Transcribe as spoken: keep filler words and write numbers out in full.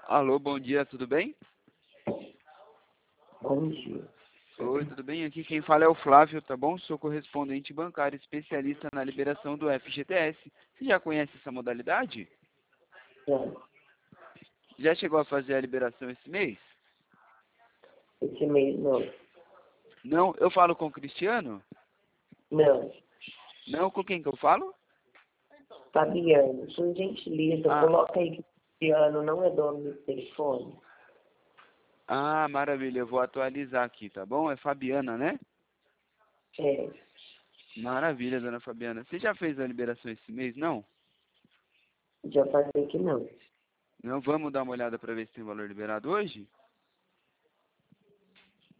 Alô, bom dia, tudo bem? Bom dia. Oi, tudo bem? Aqui quem fala é o Flávio, tá bom? Sou correspondente bancário especialista na liberação do F G T S. Você já conhece essa modalidade? Já. Já chegou a fazer a liberação esse mês? Esse mês não. Não, eu falo com o Cristiano? Não. Não, com quem que eu falo? Fabiano, por gentileza, Ah, coloca aí que o Fabiano não é dono desse telefone. ah, maravilha, eu vou atualizar aqui, tá bom? É Fabiana, né? É, Maravilha, dona Fabiana. Você já fez a liberação esse mês, não? já falei que não. Não, vamos dar uma olhada para ver se tem valor liberado hoje?